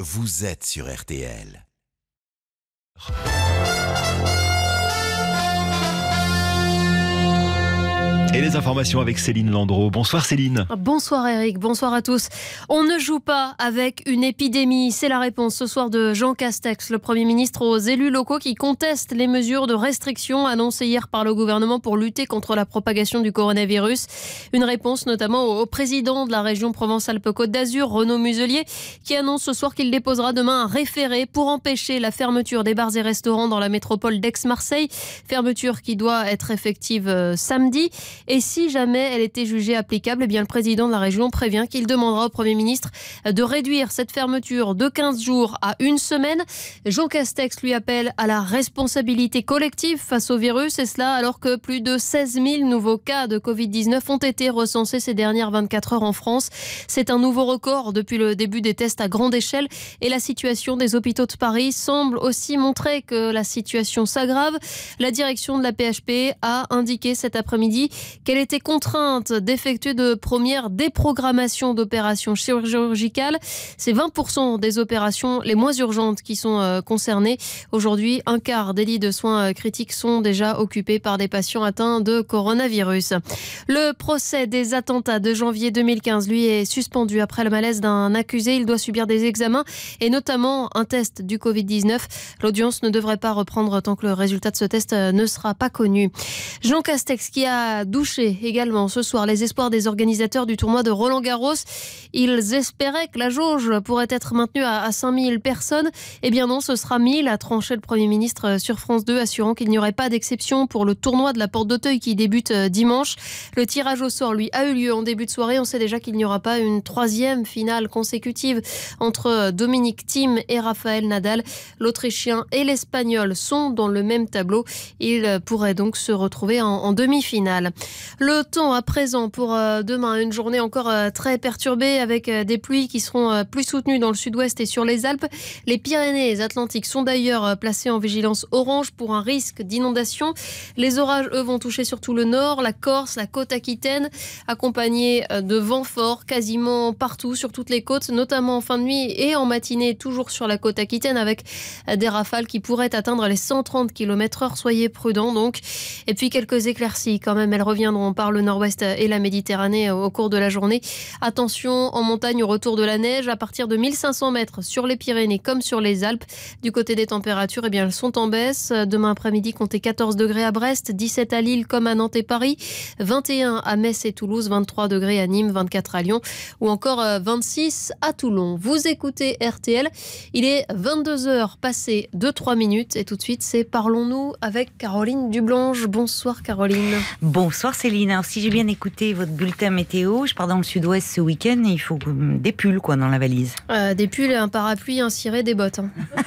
vous êtes sur RTL. Et les informations avec Céline Landreau. Bonsoir Céline. Bonsoir Eric, bonsoir à tous. On ne joue pas avec une épidémie. C'est la réponse ce soir de Jean Castex, le Premier ministre, aux élus locaux qui contestent les mesures de restriction annoncées hier par le gouvernement pour lutter contre la propagation du coronavirus. Une réponse notamment au président de la région Provence-Alpes-Côte d'Azur, Renaud Muselier, qui annonce ce soir qu'il déposera demain un référé pour empêcher la fermeture des bars et restaurants dans la métropole d'Aix-Marseille. Fermeture qui doit être effective samedi. Et si jamais elle était jugée applicable, eh bien le président de la région prévient qu'il demandera au Premier ministre de réduire cette fermeture de 15 jours à une semaine. Jean Castex lui appelle à la responsabilité collective face au virus, et cela alors que plus de 16 000 nouveaux cas de Covid-19 ont été recensés ces dernières 24 heures en France. C'est un nouveau record depuis le début des tests à grande échelle, et la situation des hôpitaux de Paris semble aussi montrer que la situation s'aggrave. La direction de la PHP a indiqué cet après-midi qu'elle était contrainte d'effectuer de premières déprogrammations d'opérations chirurgicales. C'est 20% des opérations les moins urgentes qui sont concernées. Aujourd'hui, un quart des lits de soins critiques sont déjà occupés par des patients atteints de coronavirus. Le procès des attentats de janvier 2015, lui, est suspendu après le malaise d'un accusé. Il doit subir des examens et notamment un test du Covid-19. L'audience ne devrait pas reprendre tant que le résultat de ce test ne sera pas connu. Jean Castex qui a douché également ce soir les espoirs des organisateurs du tournoi de Roland-Garros. Ils espéraient que la jauge pourrait être maintenue à 5000 personnes. Eh bien non, ce sera 1000, a tranché le Premier ministre sur France 2, assurant qu'il n'y aurait pas d'exception pour le tournoi de la Porte d'Auteuil qui débute dimanche. Le tirage au sort, lui, a eu lieu en début de soirée. On sait déjà qu'il n'y aura pas une troisième finale consécutive entre Dominic Thiem et Rafael Nadal. L'Autrichien et l'Espagnol sont dans le même tableau. Ils pourraient donc se retrouver en demi-finale. Le temps à présent pour demain, une journée encore très perturbée avec des pluies qui seront plus soutenues dans le sud-ouest et sur les Alpes. Les Pyrénées-Atlantiques sont d'ailleurs placées en vigilance orange pour un risque d'inondation. Les orages, eux, vont toucher surtout le nord, la Corse, la côte aquitaine, accompagnés de vents forts quasiment partout sur toutes les côtes, notamment en fin de nuit et en matinée, toujours sur la côte aquitaine avec des rafales qui pourraient atteindre les 130 km/h. Soyez prudents donc. Et puis quelques éclaircies quand même, elles reviendront par le nord-ouest et la Méditerranée au cours de la journée. Attention en montagne au retour de la neige à partir de 1500 mètres sur les Pyrénées comme sur les Alpes. Du côté des températures, eh bien, elles sont en baisse. Demain après-midi, comptez 14 degrés à Brest, 17 à Lille comme à Nantes et Paris, 21 à Metz et Toulouse, 23 degrés à Nîmes, 24 à Lyon ou encore 26 à Toulon. Vous écoutez RTL, il est 22h passé de 3 minutes et tout de suite c'est Parlons-nous avec Caroline Dublanche. Bonsoir Caroline. Bonsoir Céline. Alors, si j'ai bien écouté votre bulletin météo, je pars dans le sud-ouest ce week-end et il faut des pulls dans la valise. Des pulls, un parapluie, un ciré, des bottes.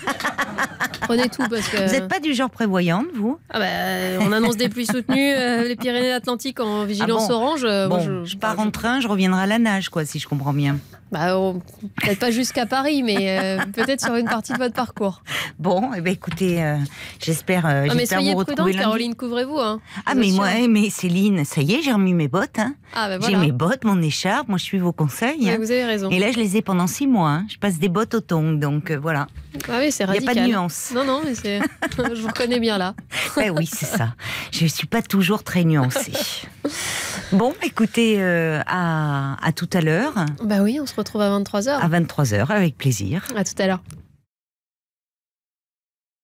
Prenez tout parce que... Vous n'êtes pas du genre prévoyante, vous ? On annonce des pluies soutenues, les Pyrénées-Atlantiques en vigilance orange. Je pars en train, je reviendrai à la nage, si je comprends bien. Peut-être pas jusqu'à Paris, mais peut-être sur une partie de votre parcours. Bon, écoutez, j'espère mais soyez vous prudente, retrouver Caroline, couvrez-vous. Mais Céline, ça y est, j'ai remis mes bottes. Voilà. J'ai mes bottes, mon écharpe, moi je suis vos conseils. Vous avez raison. Et là, je les ai pendant 6 mois. Je passe des bottes au tongs, donc voilà. Ah oui, c'est radical. Il n'y a pas de nuance. Non, mais je vous reconnais bien là. Oui, c'est ça. Je ne suis pas toujours très nuancée. Bon, écoutez, à tout à l'heure. Oui, on se retrouve à 23h. À 23h, avec plaisir. À tout à l'heure.